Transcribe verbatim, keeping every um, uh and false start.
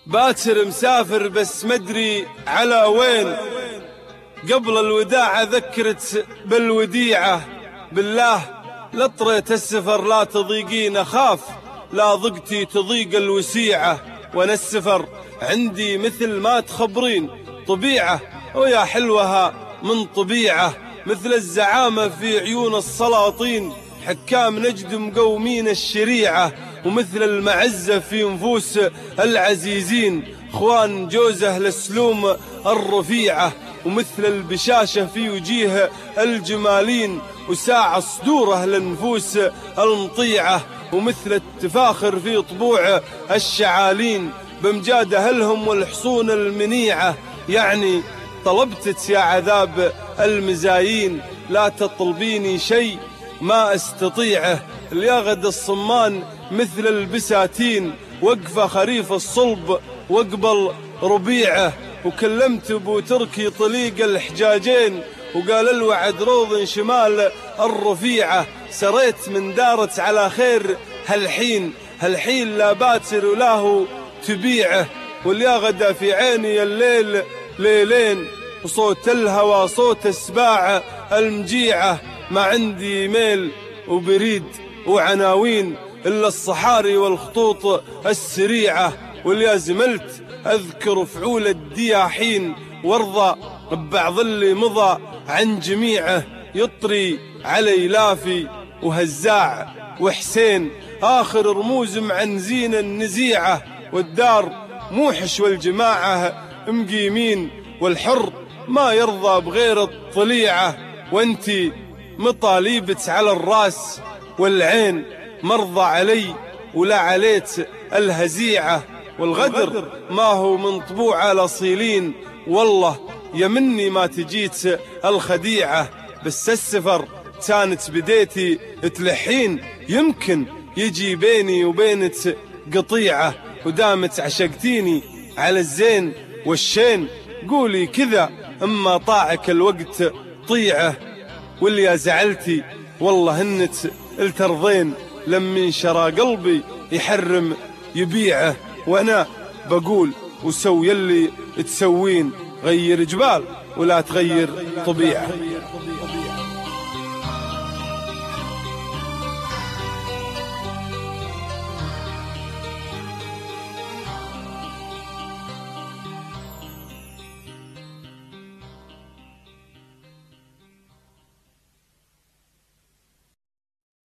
باكر مسافر بس مدري على وين. قبل الوداع ذكرت بالوديعة، بالله لطريت السفر لا تضيقين، أخاف لا ضقتي تضيق الوسيعة. وانا السفر عندي مثل ما تخبرين طبيعة، ويا حلوها من طبيعة، مثل الزعامة في عيون السلاطين، حكام نجد مقومين الشريعة، ومثل المعزة في نفوس العزيزين، اخوان جوزه للسلوم الرفيعة، ومثل البشاشة في وجيه الجمالين، وساع صدوره للنفوس المطيعة، ومثل التفاخر في طبوع الشعالين، بمجاد أهلهم والحصون المنيعة. يعني طلبتك يا عذاب المزايين، لا تطلبيني شيء ما استطيعه. اليغد الصمان مثل البساتين، وقفة خريف الصلب وقبل ربيعه، وكلمت ابو تركي طليق الحجاجين، وقال الوعد روض شمال الرفيعة. سريت من دارت على خير هالحين، هالحين لا باتر وله تبيعه، واليغدا في عيني الليل ليلين، وصوت الهوى صوت السباع المجيعة. ما عندي ميل وبريد وعناوين إلا الصحاري والخطوط السريعة، واليا زملت أذكر فعول الدياحين، وارضى ببعض اللي مضى عن جميعه. يطري علي لافي وهزاع وحسين، آخر رموز معنزين النزيعة، والدار موحش والجماعة مقيمين، والحر ما يرضى بغير الطليعة. وانتي مطاليبت على الراس والعين، مرضى علي ولا عليت الهزيعة، والغدر ما هو من طبوع الأصيلين، والله يمني ما تجيت الخديعة. بس السفر كانت بديتي تلحين، يمكن يجي بيني وبينك قطيعة، ودامت عشقتيني على الزين والشين، قولي كذا اما طاعك الوقت طيعه. واللي زعلتي والله انك الترضين، لمن شرى قلبي يحرم يبيعه، وانا بقول وسوي اللي تسوين، غير جبال ولا تغير طبيعه.